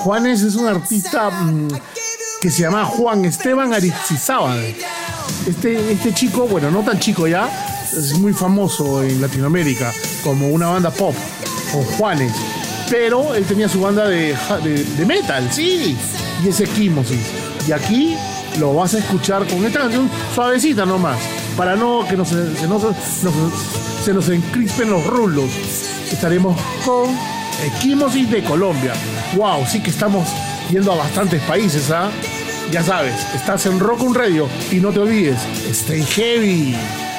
Juanes es un artista que se llama Juan Esteban Aristizábal. Este chico, bueno, no tan chico ya, es muy famoso en Latinoamérica como una banda pop, con Juanes. Pero él tenía su banda de metal, sí, y ese Equimosis. Y aquí lo vas a escuchar con esta canción suavecita nomás, para no que se nos encrispen los rulos. Estaremos con Equimosis de Colombia. Wow, sí que estamos yendo a bastantes países, ¿ah? Ya sabes, estás en Rock on Radio y no te olvides, stay heavy.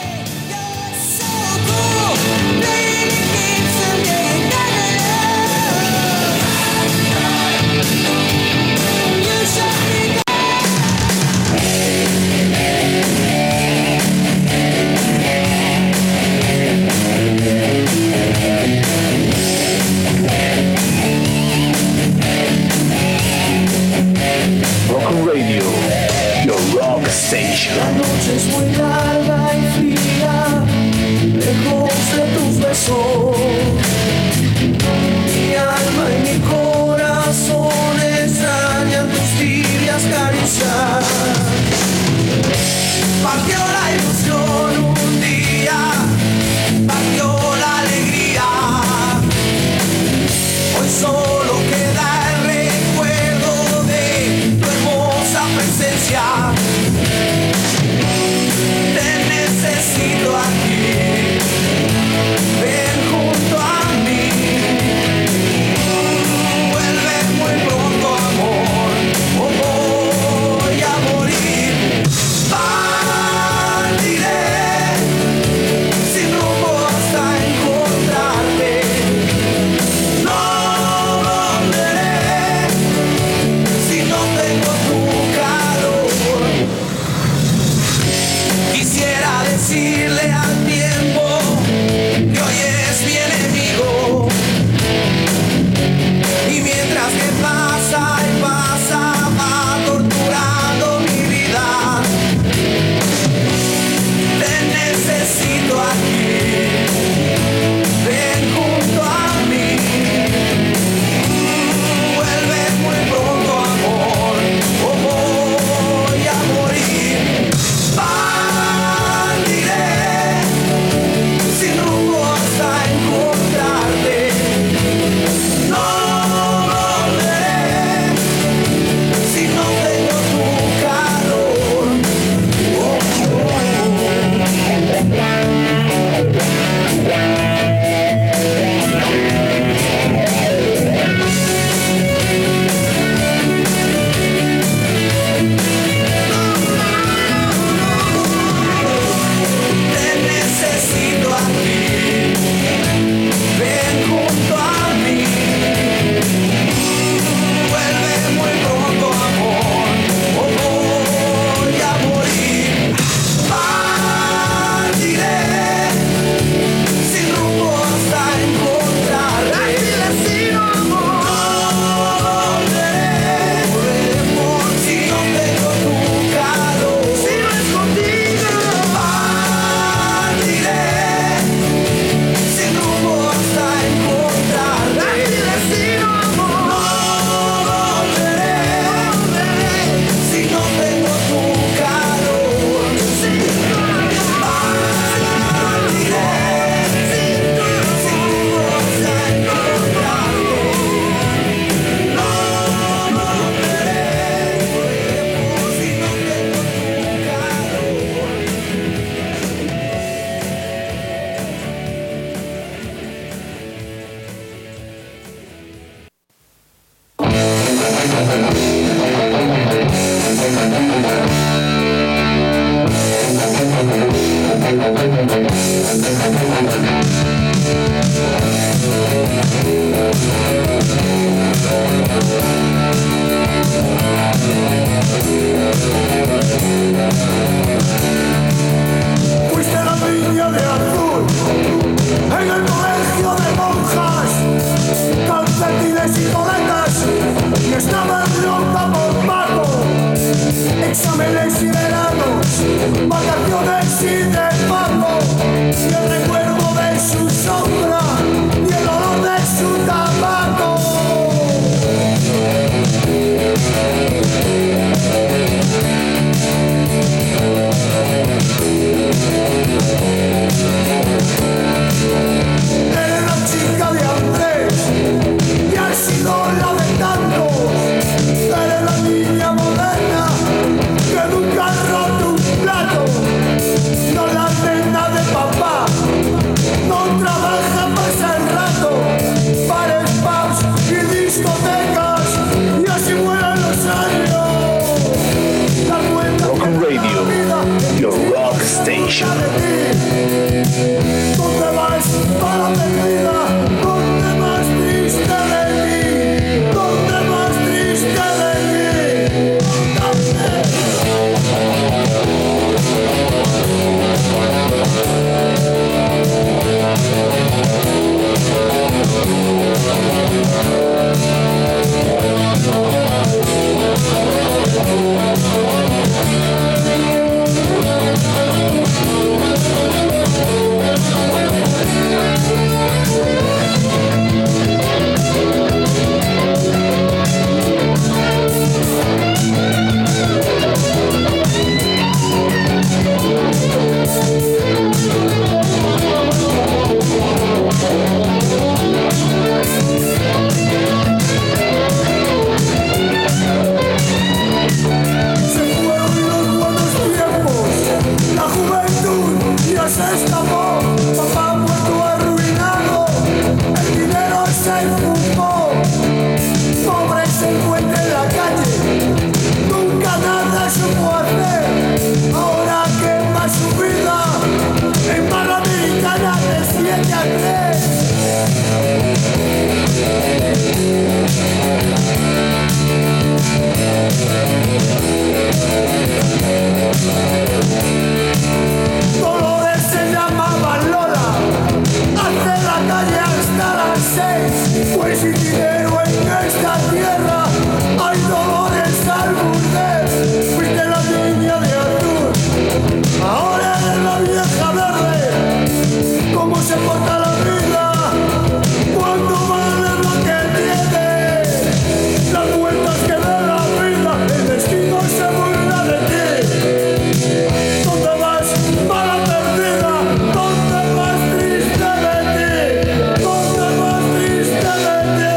La noche es muy larga y fría, lejos de tus besos. Mi alma y mi corazón extrañan tus tibias caricias. Partió la ilusión un día, partió la alegría. Hoy solo queda el recuerdo de tu hermosa presencia. Necesito aquí, ven junto a mí, vuelve muy pronto amor, o voy a morir. Partiré sin rumbo hasta encontrarte, no volveré si no tengo tu calor. Quisiera decirle al tiempo que hoy es mi enemigo, y mientras que pasa y pasa va torturando mi vida. Te necesito aquí, ven junto a mí, vuelve muy pronto amor, o voy a morir. Sin rumbo hasta encontrarte, no volveré si no tengo tu calor. Te necesito aquí, ven junto a mí, vuelve muy pronto amor, o voy a morir. Partiré sin rumbo hasta encontrarte, sin amor, no volveré si no tengo tu calor, si no es contigo. Partiré sin rumbo hasta encontrarte, sin amor, no volveré si no tengo tu calor. Partiré sin rumbo hasta encontrarte, no volveré si no tengo tu calor. Fuiste la niña de azul en el colegio de monjas, calcetines y boletas, y estabas loca por Paco. Exámenes y veranos, vacaciones y de pago, y el recuerdo Station. ¿Dónde vas para perdida? ¿Dónde más triste de mí? ¿Dónde más triste de mí? Se escapó, papá muerto arruinado, el dinero se fumó, pobre se encuentra en la calle, nunca nada supo hacer, ahora quema su vida en barra americana de 7 a 3. Dolores se llamaba Lola, hace la calle hasta las 6, pues sin dinero en esta tierra hay dolores al burdel. Fuiste la niña de azul, ahora eres la vieja verde. ¿Cómo se porta la vida? ¿Cuánto vale lo que tiene? Las vueltas que da la vida, el destino se burla de ti. ¿Dónde vas? Mala perdida, ¿dónde más triste de ti? ¿Dónde más triste de ti?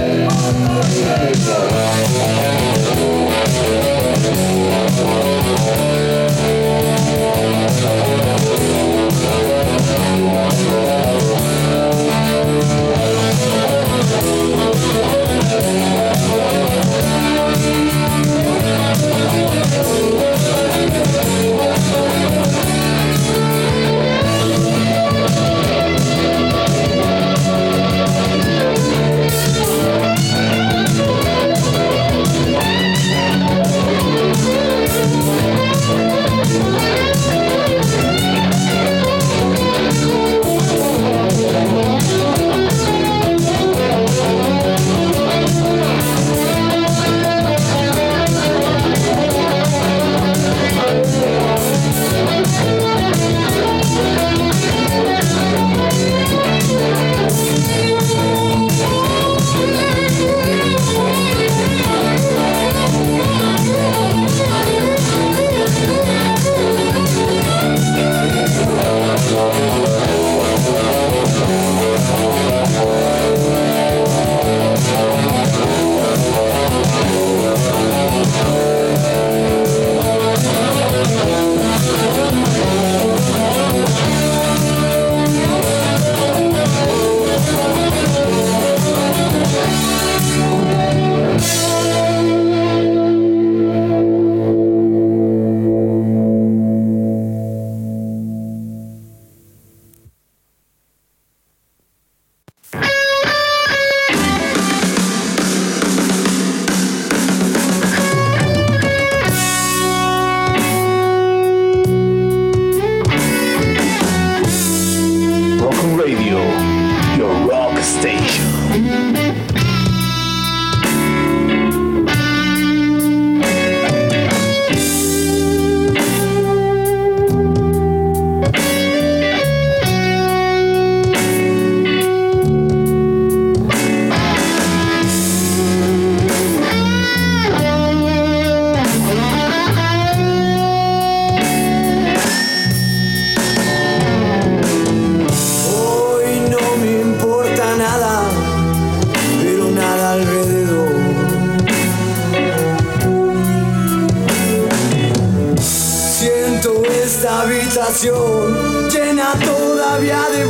habitación llena todavía de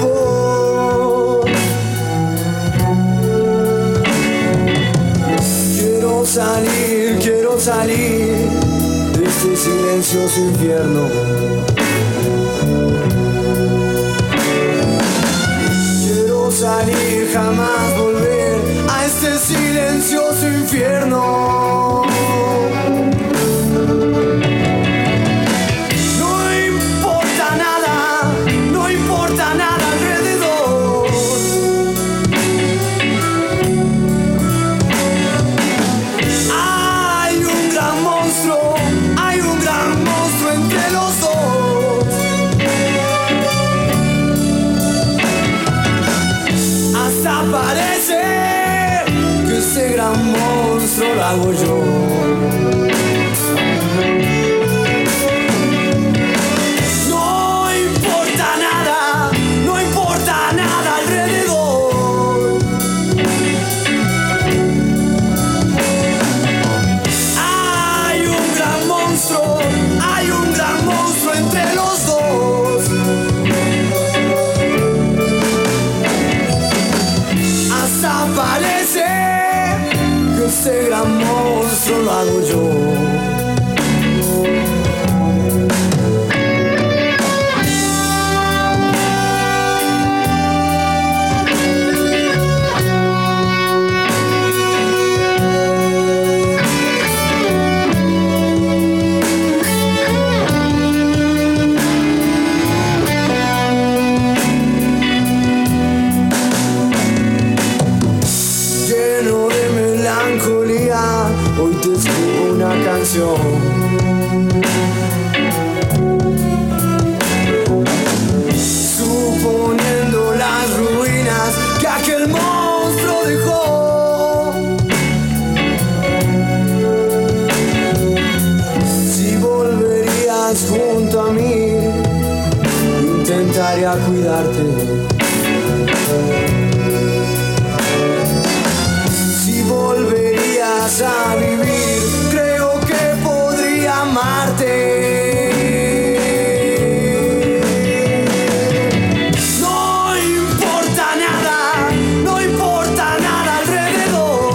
voz. Quiero salir de este silencioso infierno. jamás volver a este silencioso infierno. No importa nada alrededor. Hay un gran monstruo entre los dos. Hasta parece que ese gran monstruo lo hago yo. Ese gran monstruo lo hago yo. Hoy te escribo una canción. Suponiendo las ruinas que aquel monstruo dejó. Si volverías junto a mí, intentaría cuidarte. Si volverías a vivir, creo que podría amarte. No importa nada alrededor.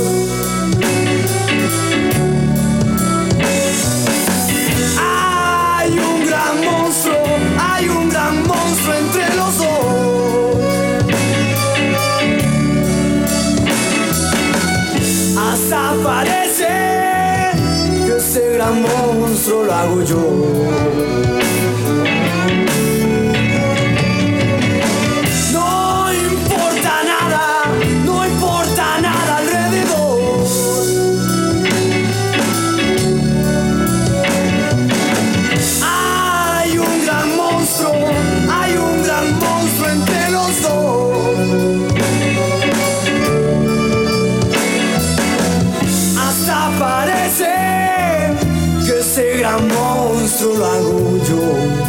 Hay un gran monstruo entre los dos. Hasta parece que ese gran monstruo lo hago yo. No importa nada alrededor. Hay un gran monstruo entre los dos. Hasta parece que ese gran monstruo lo hago yo.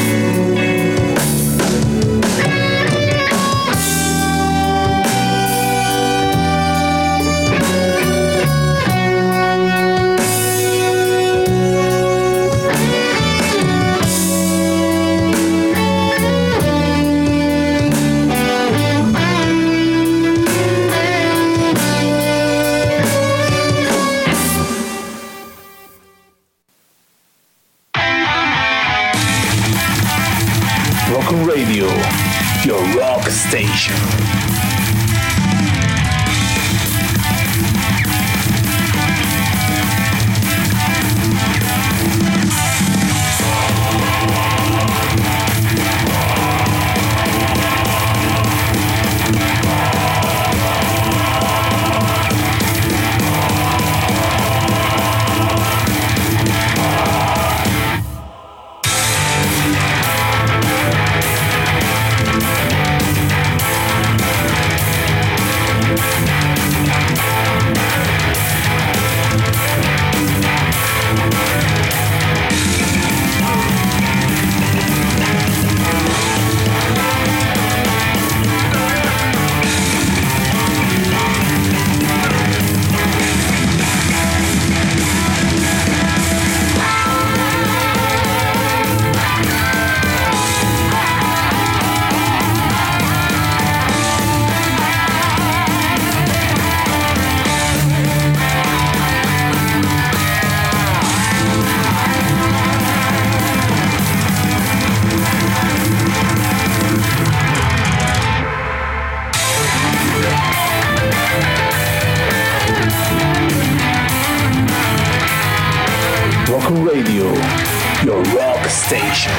Rock on Radio, your rock station. Broken Radio, your rock station.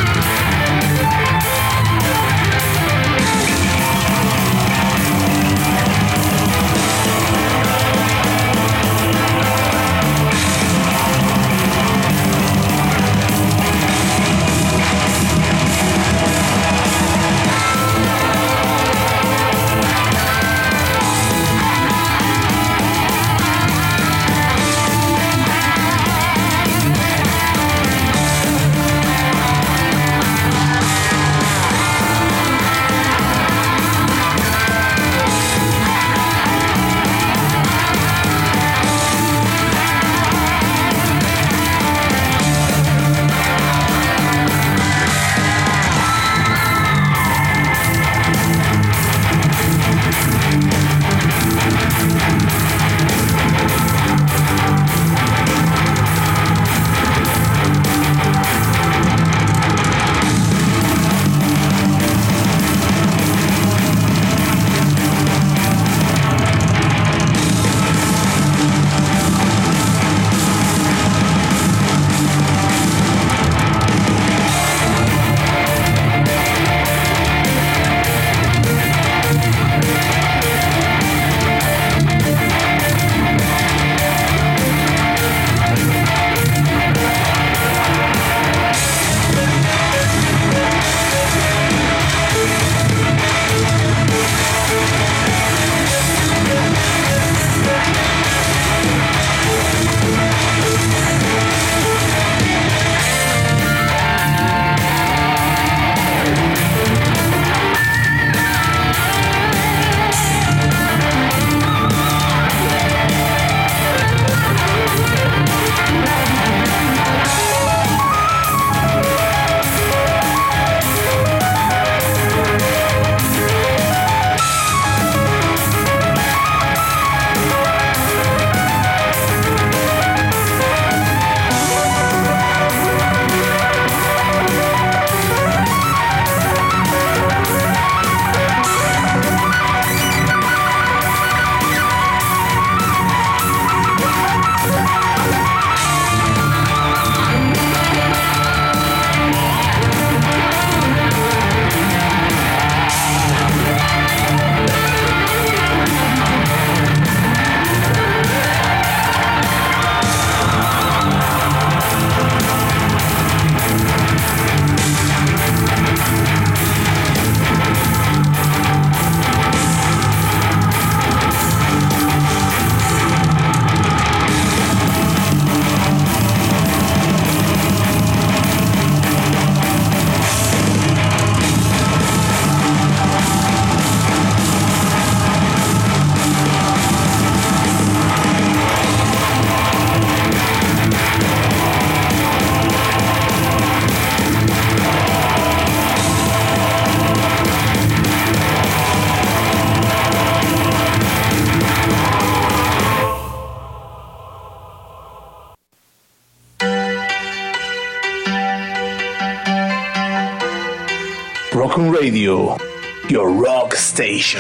Broken Radio, your rock station.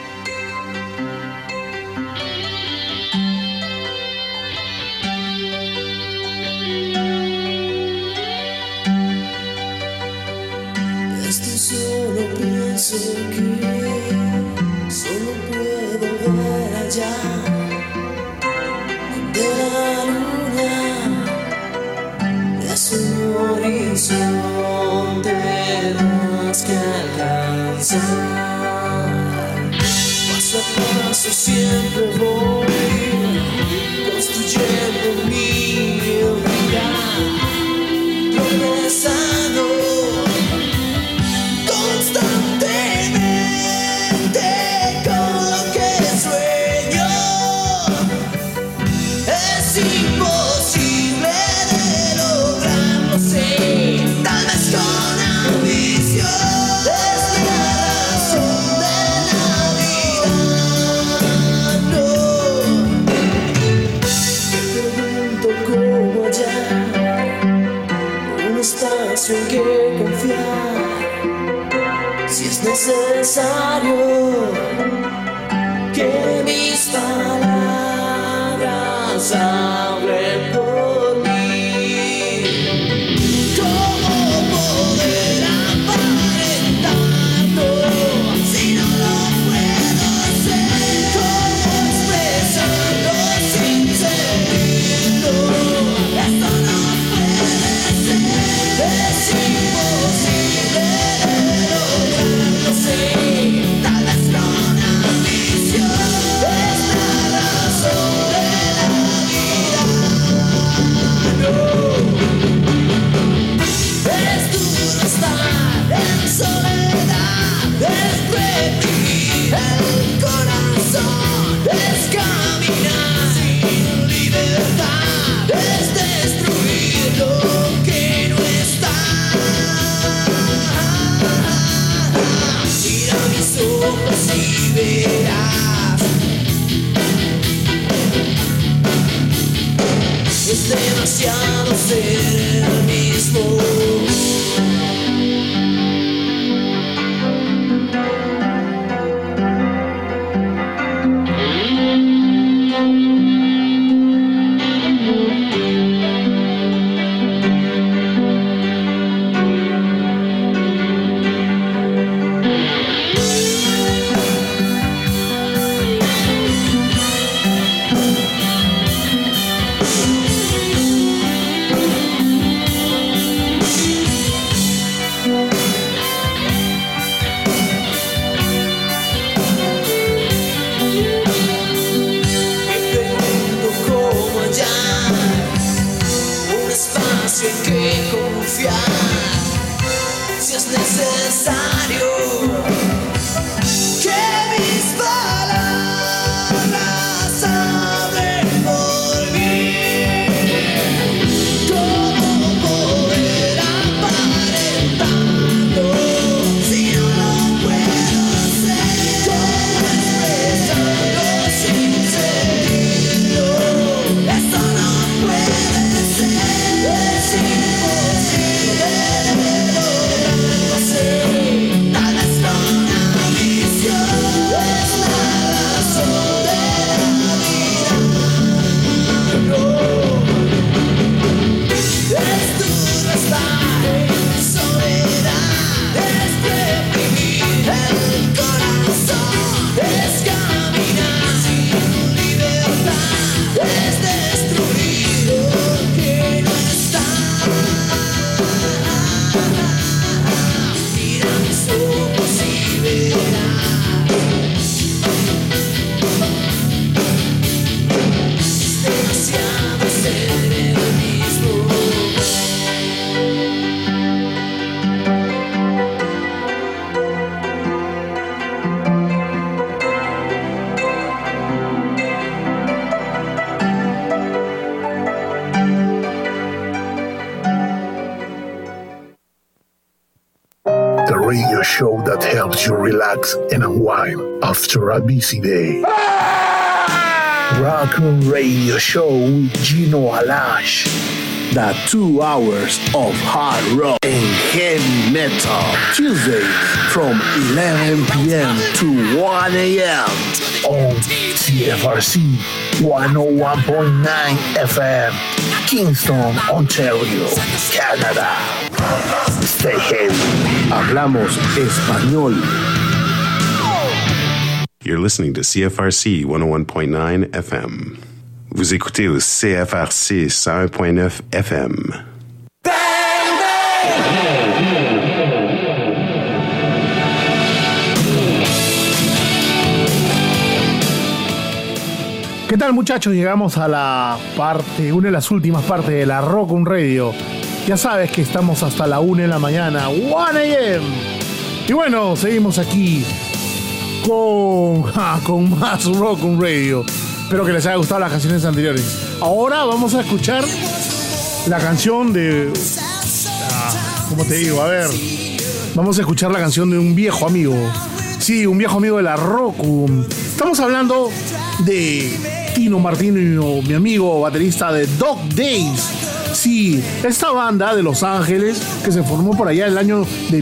Solo pienso que solo puedo ver allá de la luna es un horizonte más que alcanzar. Paso a paso siempre voy construyendo mi vida, progresando constantemente con lo que sueño. Es imposible de lograrlo, sé, tal vez con ambición. Es la razón de la vida, no. Me pregunto cómo hallar un espacio en que confiar, si es necesario que mis palabras hablen por mí. Es demasiado ser el mismo. Radio show that helps you relax and unwind after a busy day. Rock on Radio Show with Gino Alash. The 2 hours of hard rock and heavy metal. Tuesdays from 11 p.m. to 1 a.m. on CFRC 101.9 FM, Kingston, Ontario, Canada. Stay heavy. Hablamos español. You're listening to CFRC 101.9 FM. Vous écoutez au CFRC 101.9 FM. ¿Qué tal, muchachos? Llegamos a la parte, una de las últimas partes de la Rock on Radio. Ya sabes que estamos hasta la 1 de la mañana, 1 a.m. Y bueno, seguimos aquí con más Rock on Radio. Espero que les haya gustado las canciones anteriores. Ahora vamos a escuchar la canción de... ¿cómo te digo? A ver. Vamos a escuchar la canción de un viejo amigo. Sí, un viejo amigo de la rock. Estamos hablando de Tino Martino, mi amigo baterista de Dog Days. Sí, esta banda de Los Ángeles que se formó por allá en el año de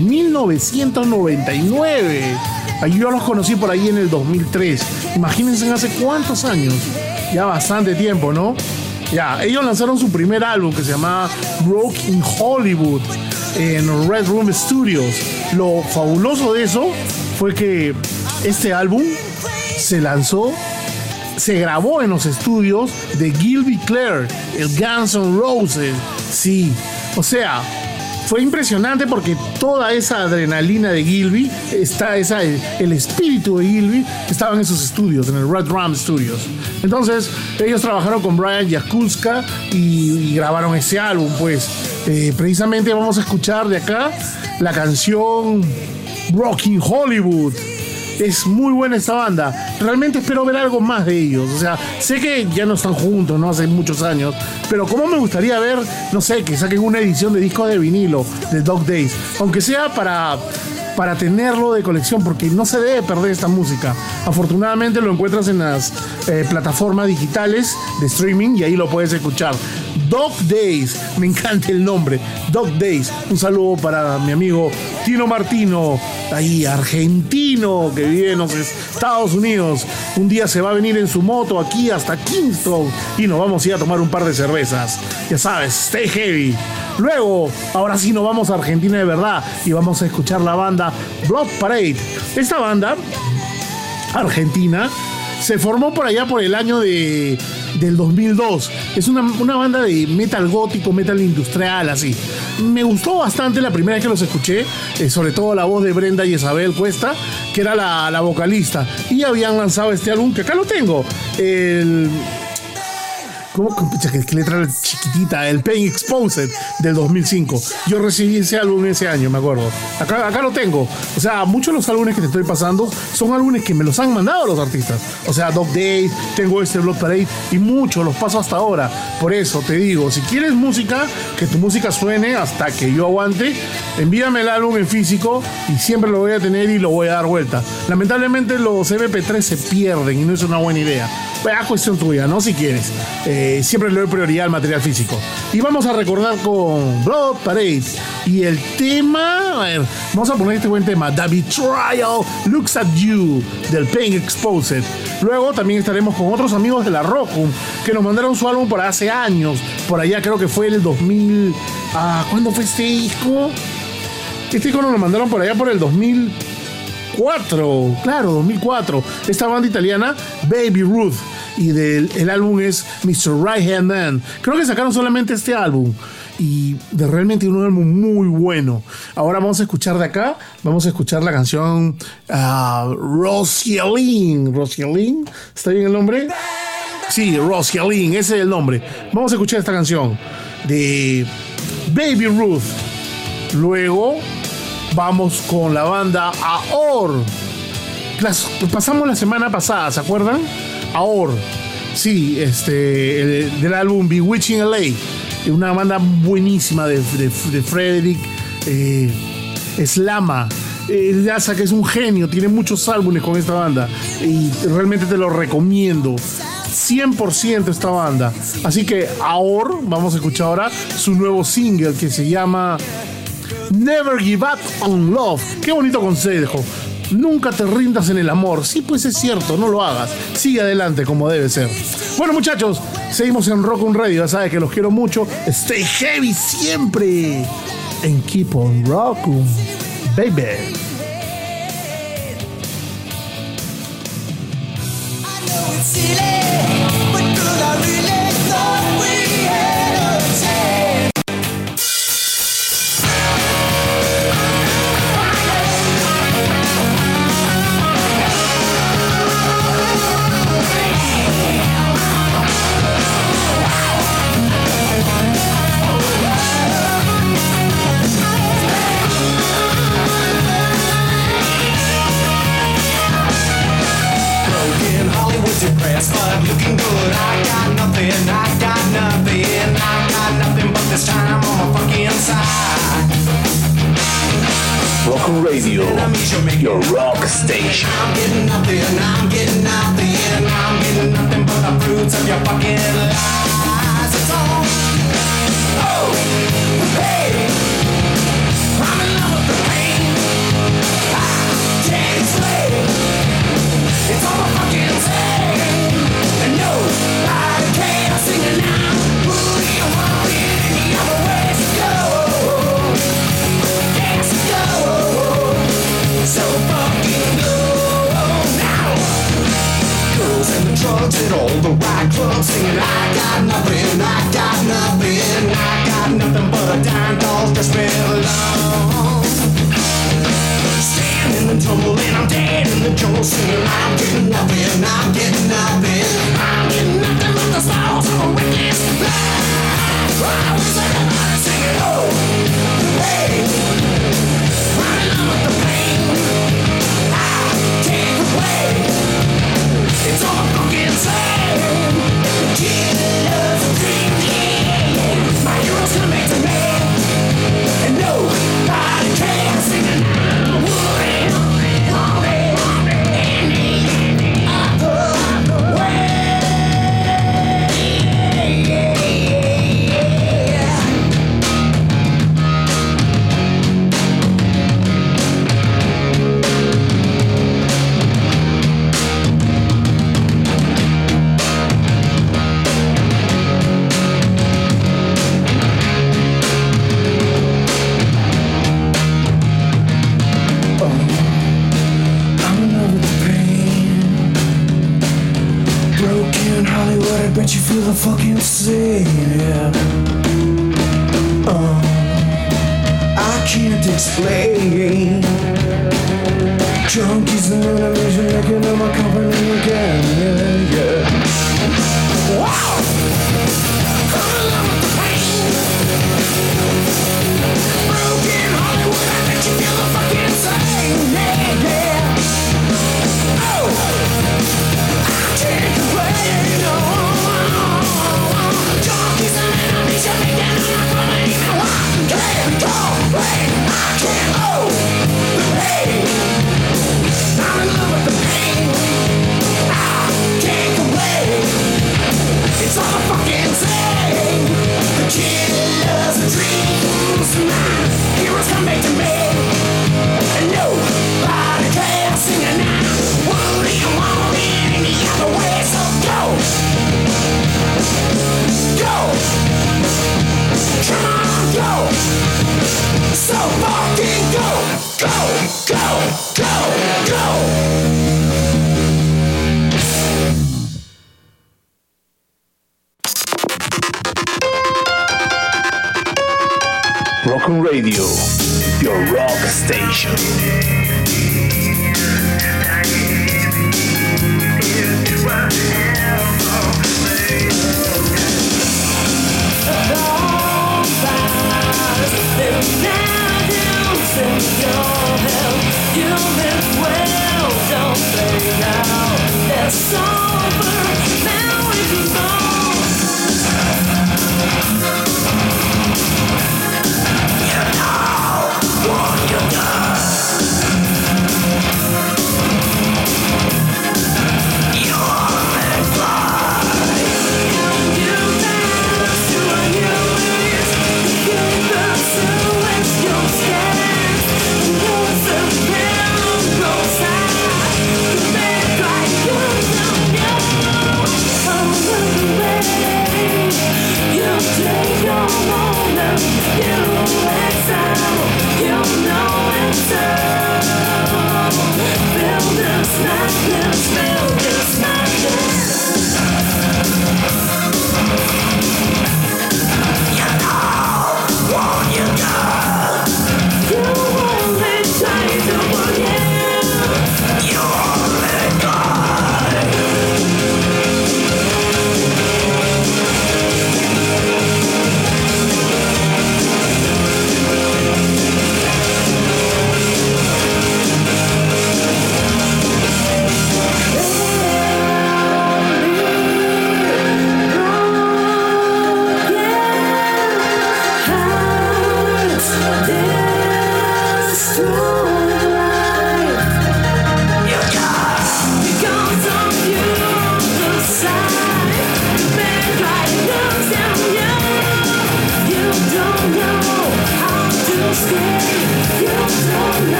1999. Yo los conocí por ahí en el 2003. Imagínense hace cuántos años. Ya bastante tiempo, ¿no? Ya, ellos lanzaron su primer álbum que se llamaba Rock in Hollywood en Red Room Studios. Lo fabuloso de eso fue que este álbum se lanzó, se grabó en los estudios de Gilby Clarke, el Guns N' Roses. Sí, o sea, fue impresionante porque toda esa adrenalina de Gilby, el espíritu de Gilby estaba en esos estudios, en el Red Rum Studios. Entonces, ellos trabajaron con Brian Jakunska y grabaron ese álbum, pues. Precisamente vamos a escuchar de acá la canción Rockin' Hollywood. Es muy buena esta banda. Realmente espero ver algo más de ellos. O sea, sé que ya no están juntos, ¿no? Hace muchos años. Pero cómo me gustaría ver, no sé, que saquen una edición de disco de vinilo de Dog Days. Aunque sea para para tenerlo de colección, porque no se debe perder esta música. Afortunadamente lo encuentras en las plataformas digitales de streaming y ahí lo puedes escuchar. Dog Days, me encanta el nombre, Dog Days. Un saludo para mi amigo Tino Martino, ahí argentino, que vive en los Estados Unidos. Un día se va a venir en su moto aquí hasta Kingston y nos vamos a ir a tomar un par de cervezas. Ya sabes, stay heavy. Luego, ahora sí nos vamos a Argentina de verdad y vamos a escuchar la banda Blood Parade. Esta banda argentina se formó por allá por el año del 2002. Es una banda de metal gótico, metal industrial, así. Me gustó bastante la primera vez que los escuché, sobre todo la voz de Brenda y Isabel Cuesta, que era la vocalista. Y habían lanzado este álbum, que acá lo tengo, ¿Qué letra chiquitita? El Pain Exposed del 2005. Yo recibí ese álbum ese año, me acuerdo. Acá lo tengo. O sea, muchos de los álbumes que te estoy pasando son álbumes que me los han mandado los artistas. O sea, Dog Days, tengo este Blood Parade y muchos los paso hasta ahora. Por eso te digo, si quieres música, que tu música suene hasta que yo aguante, envíame el álbum en físico y siempre lo voy a tener y lo voy a dar vuelta. Lamentablemente los MP3 se pierden y no es una buena idea. A cuestión tuya, ¿no? Si quieres. Siempre le doy prioridad al material físico. Y vamos a recordar con Blood Parade. Y el tema... A ver, vamos a poner este buen tema. The Betrayal Looks at You, del Pain Exposed. Luego también estaremos con otros amigos de la Rockum, que nos mandaron su álbum por hace años. Por allá creo que fue el 2000... ¿Cuándo fue este disco? Este disco nos lo mandaron por allá por el 2004. Claro, 2004. Esta banda italiana, Baby Ruth. Y el álbum es Mr. Right Hand Man. Creo que sacaron solamente este álbum y realmente un álbum muy bueno. Ahora vamos a escuchar de acá, vamos a escuchar la canción Roscielin. ¿Roscielin? ¿Está bien el nombre? Sí, Roscielin, ese es el nombre. Vamos a escuchar esta canción de Baby Ruth. Luego vamos con la banda Aor. Pasamos la semana pasada, ¿se acuerdan? Aor, sí, del álbum Bewitching LA, una banda buenísima de Frederick Slama. Yasa, que es un genio, tiene muchos álbumes con esta banda y realmente te lo recomiendo 100% esta banda. Así que Aor, vamos a escuchar ahora su nuevo single que se llama Never Give Up on Love. Qué bonito consejo. Nunca te rindas en el amor. Sí, pues es cierto, no lo hagas. Sigue adelante como debe ser. Bueno, muchachos, seguimos en Rockum Radio. Ya sabes que los quiero mucho. Stay heavy siempre. And keep on Rockum, baby. But looking good, I got nothing but this time on my fucking side. Rockum Radio, your rock station. I'm getting nothing but the fruits of your fucking lies. It's all, oh, hey, I'm in love with the pain. I can't explain. It's all my fucking thing. And nobody can sing it now. Who do you want any other ways to go? Yes, go. So fucking go now. Girls and the drugs and all the right clubs singing I got nothing but a dime dolls to spend alone. Standing and tumbling, I'm dead in the jungle singing I'm getting nothing but the stars of a reckless life. I was everybody singing, oh, hey, I'm in love with the pain. I can't complain. It's all I'm fucking saying. Killers of dreams, yeah. My heroes gonna make the man. And feel the fucking same, yeah. I can't explain. Junkies and enemies are making up my company again, yeah, yeah. Wow! I'm in love with the pain. Broken Hollywood, I bet you feel the fucking same, yeah, yeah. Oh! I can't complain, no. Junkies and enemies are making up my company. Now I can't complain. I can't, oh, the pain. I'm in love with the pain. I can't complain. It's all the fucking same. The killers of dreams. My heroes come back to me. And nobody can sing it now. Won't it any other way? So go. Go. Come on, go. So fucking go. Go, go, go, go. Rock on Radio, your rock station.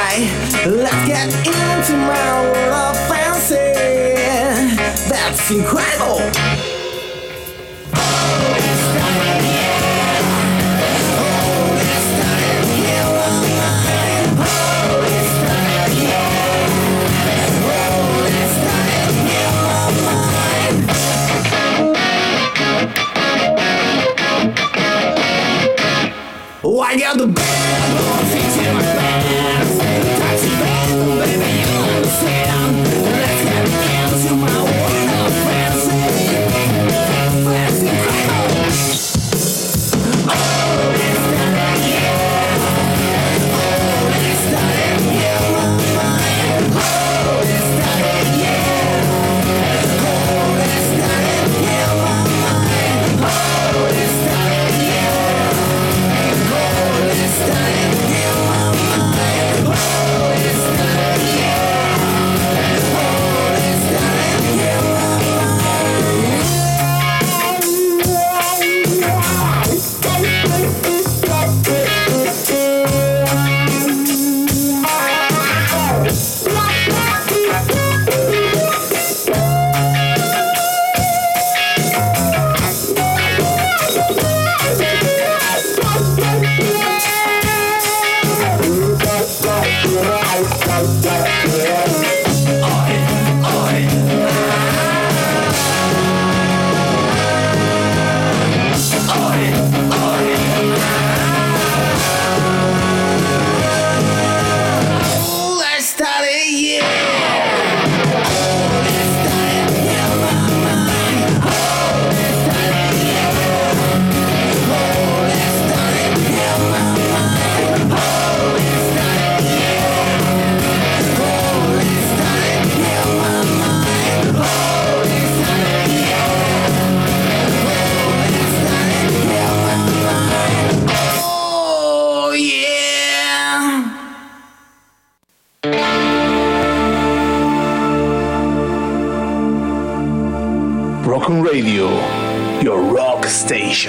alright, let's get into my world of fancy. That's incredible. Oh, I got the bad bones in my pants. Taxi band, baby, you understand. Let's get into my world of fancy. Fancy crowd. Oh, it's that, yeah. Oh, it's that, yeah, my mind. Oh, it's that, yeah. Oh, it's that, yeah, my mind. Oh, it's that, yeah. It's time to heal my mind. Oh, it's time, yeah. Oh, it's time to heal my Rock on Radio, your rock station.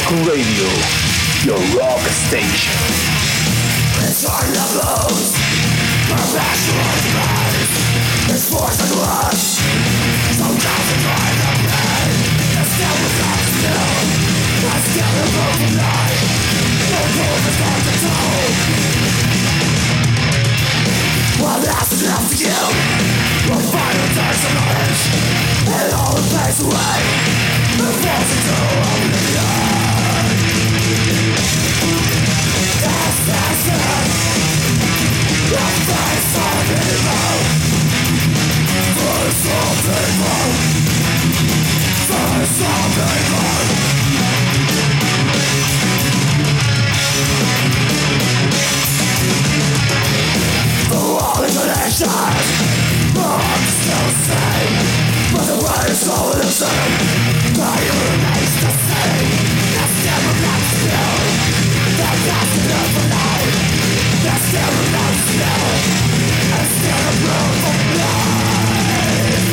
Rock Radio, your rock station. It's hard to lose. Perpetual demise. It's force and lust. So concentrate the pain. It's still without skill. It's still a broken night. No proof is hard to tell. While the acid left to kill, we'll find a taste of knowledge. And all it fades away. It falls into oblivion. That's it. The face of evil. Face of evil. Face of evil. The wall is an action. I'm still the same. But the way is all the same. But you remains the same. That's still not still. That doesn't overnight. That still remains still. And still a proof of life.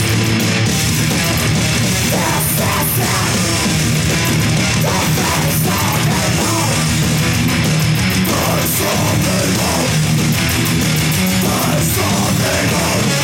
That's it. The face of evil. Face of evil. Face of evil.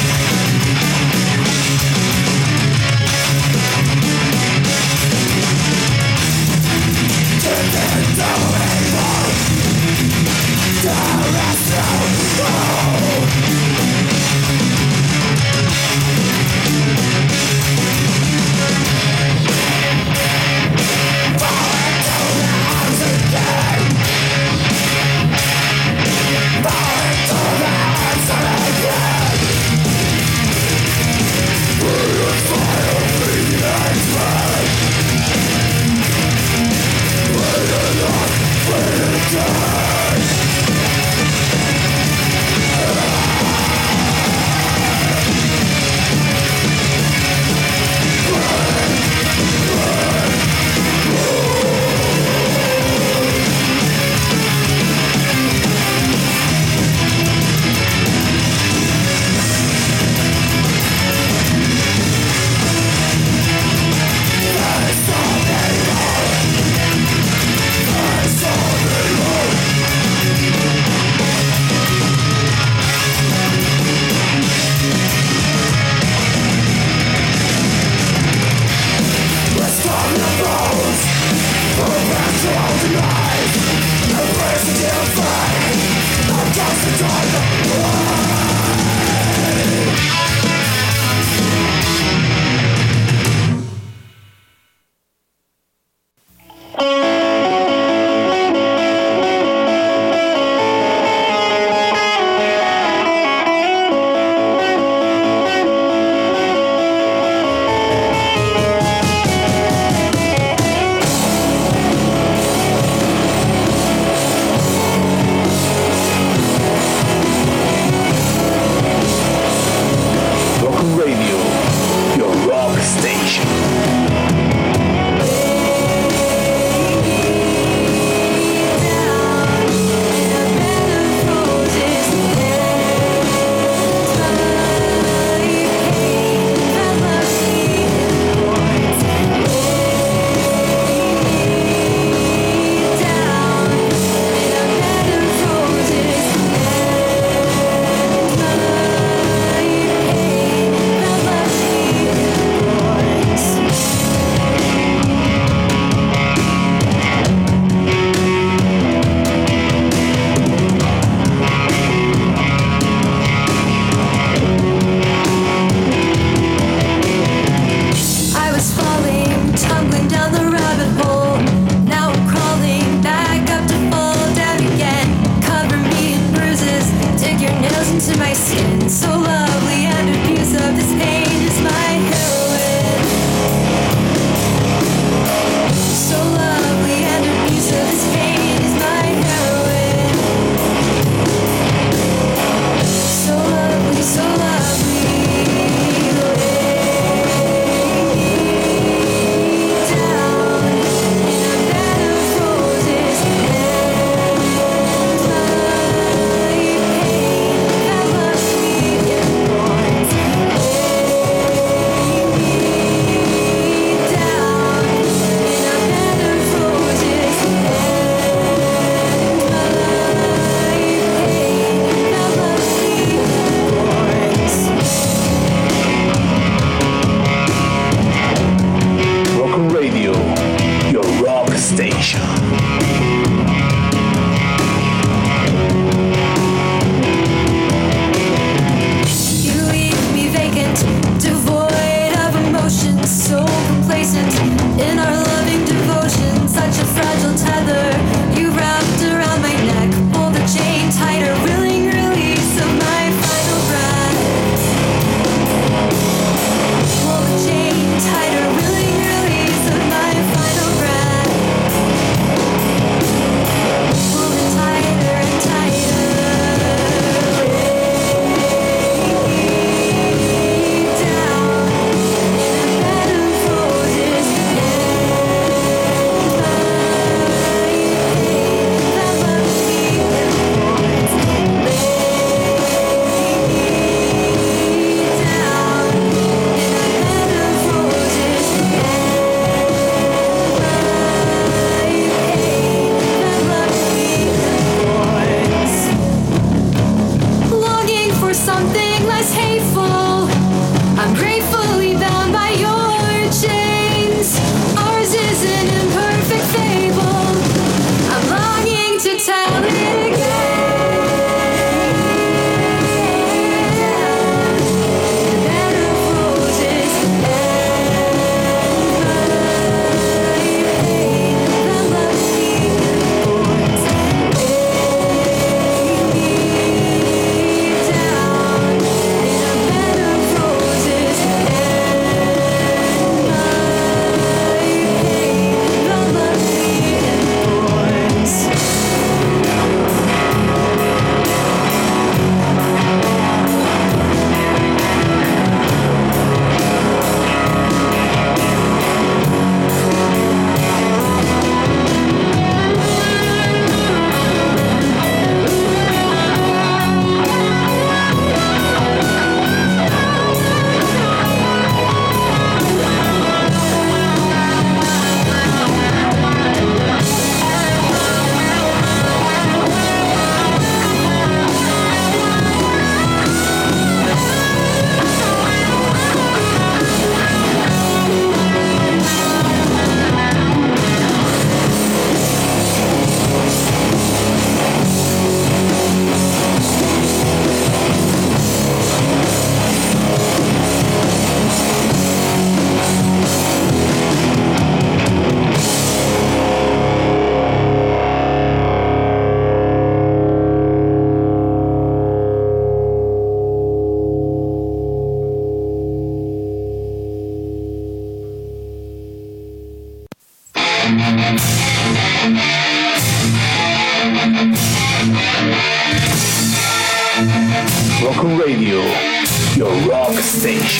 Rock on Radio, your rock station.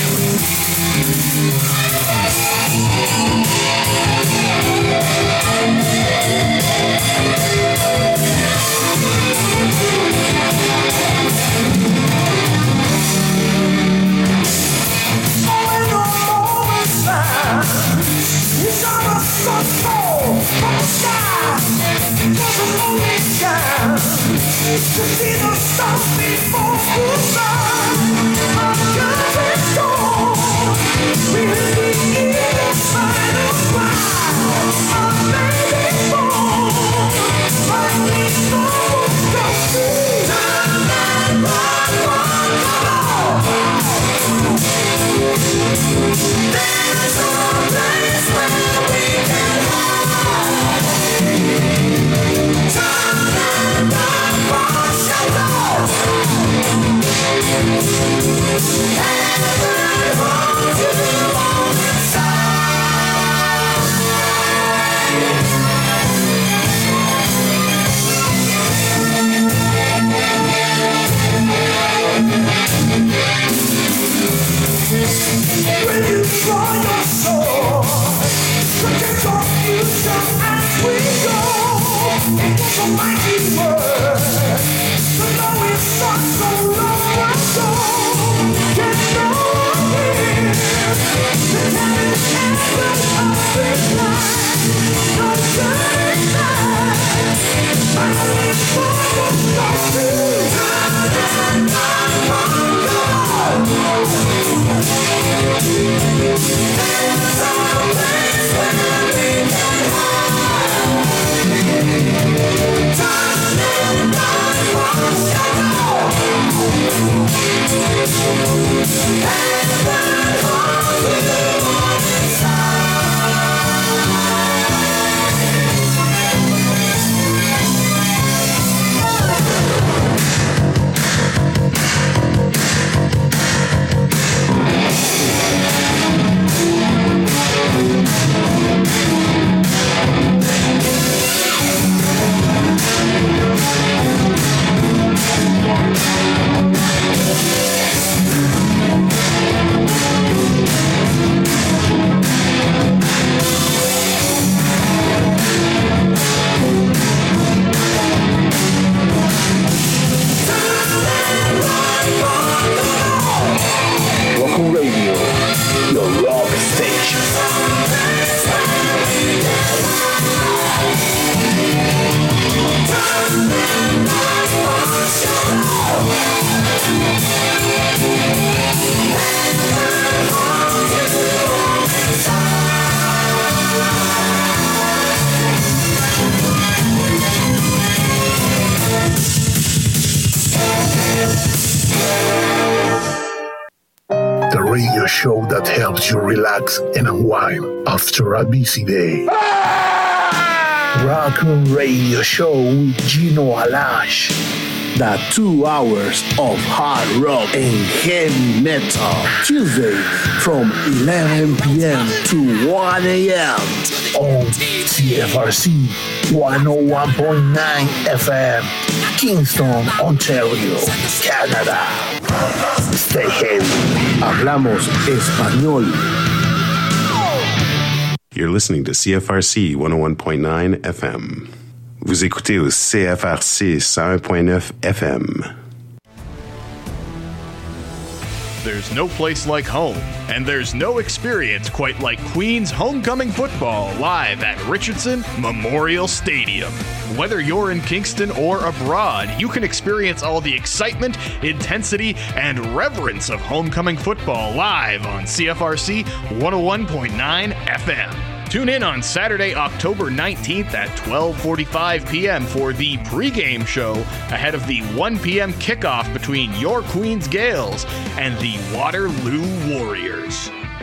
To see the sun before goodbye, I'm coming strong. We will be in the final cry. I'm baby born. My knees are free. Turn that rock, there's a place where we can hide. Turn that rock. When you draw your sword, protect your future as we go. It was a mighty word. The know it's not so long ago. Get no here. The time is ended of this life. No turning back. Finally forward, go through. Turn and run, there's a place where we can hide. Turn and run, Show that helps you relax and unwind after a busy day. Rock on Radio Show with Gino Alash. The 2 hours of hard rock and heavy metal. Tuesday from 11 p.m. to 1 a.m. on CFRC 101.9 FM, Kingston, Ontario, Canada. Stay heavy. Hablamos español. You're listening to CFRC 101.9 FM. Vous écoutez au CFRC 101.9 FM. There's no place like home, and there's no experience quite like Queens homecoming football live at Richardson Memorial Stadium. Whether you're in Kingston or abroad, you can experience all the excitement, intensity, and reverence of homecoming football live on CFRC 101.9 FM. Tune in on Saturday, October 19th at 12:45 p.m. for the pregame show ahead of the 1 p.m. kickoff between your Queens Gales and the Waterloo Warriors.